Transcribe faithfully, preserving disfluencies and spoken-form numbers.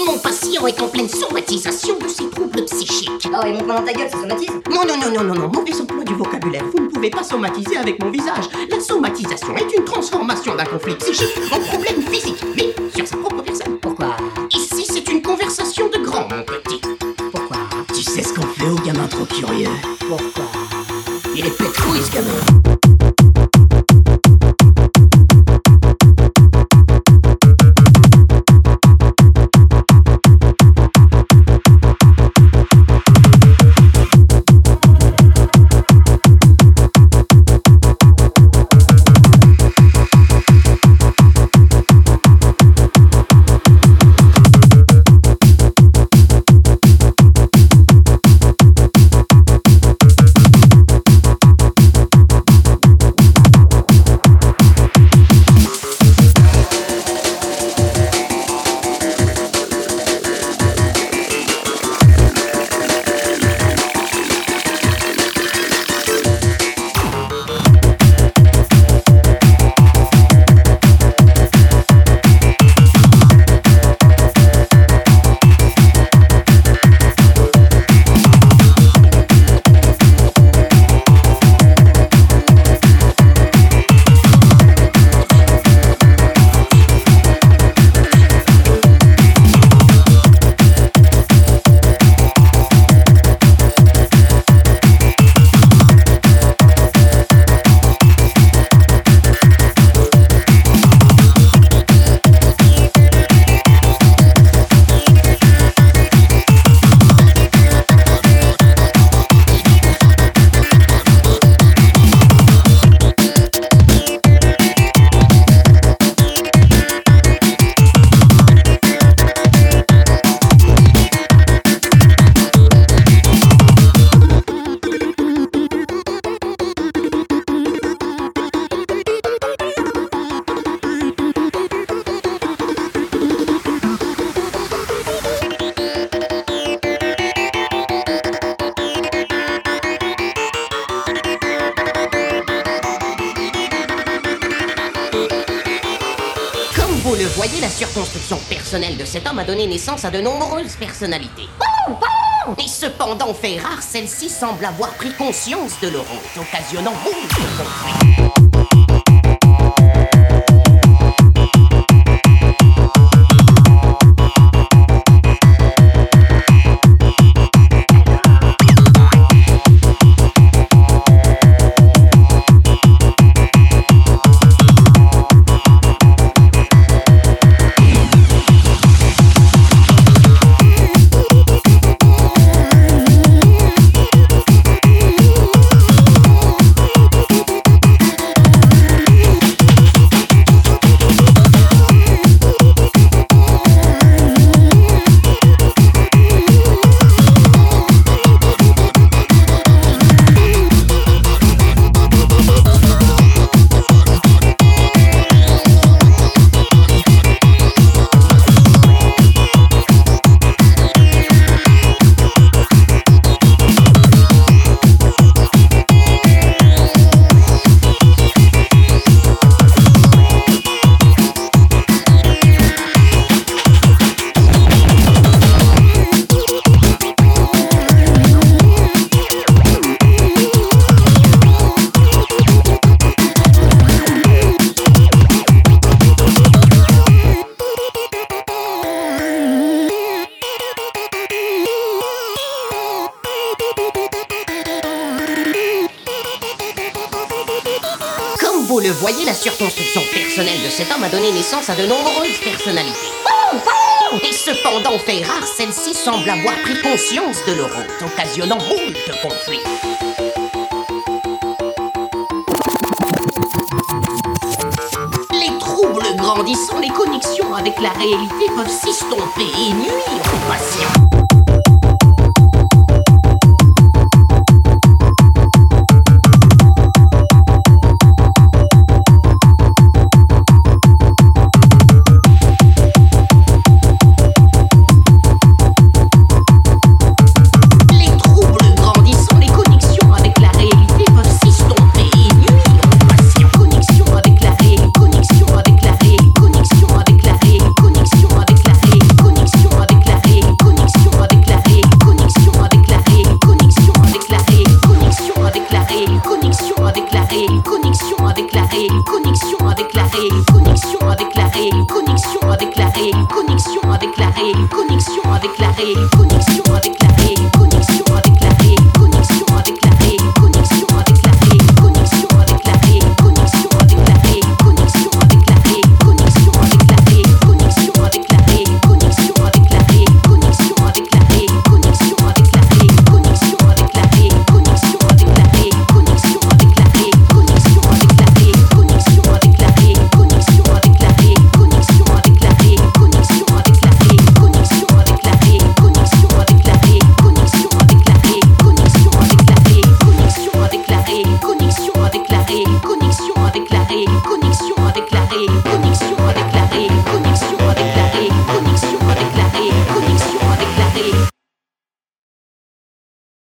Mon patient est en pleine somatisation de ses troubles psychiques. Oh, et montre-moi dans ta gueule, ça somatise? Non, non, non, non, non, non, mauvais emploi du vocabulaire. Vous ne pouvez pas somatiser avec mon visage. La somatisation est une transformation d'un conflit psychique en problème physique, mais sur sa propre personne. Pourquoi? Ici, c'est une conversation de grand, mon petit. Pourquoi? Tu sais ce qu'on fait aux gamins trop curieux? Pourquoi? Il est pète couille, ce gamin. Vous le voyez, la surconstruction personnelle de cet homme a donné naissance à de nombreuses personnalités. Et cependant, fait rare, celle-ci semble avoir pris conscience de leur honte, occasionnant beaucoup de conflits. Vous le voyez, la surconstruction personnelle de cet homme a donné naissance à de nombreuses personnalités. Et cependant, fait rare, celle-ci semble avoir pris conscience de leur honte, occasionnant beaucoup de conflits. Les troubles grandissant, les connexions avec la réalité peuvent s'estomper et nuire aux patients. Connexion avec réelle connexion avec la réelle connexion avec la